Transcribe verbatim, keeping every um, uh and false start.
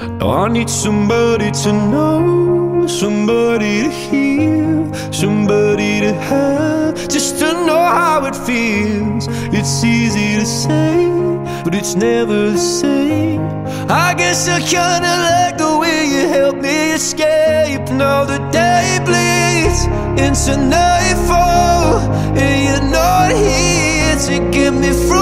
Now I need somebody to know, somebody to hear, somebody to have, just to know how it feels. It's easy to say, but it's never the same. I guess I kinda like the way you help me escape. Now the day bleeds into nightfall, and you're not here to get me free.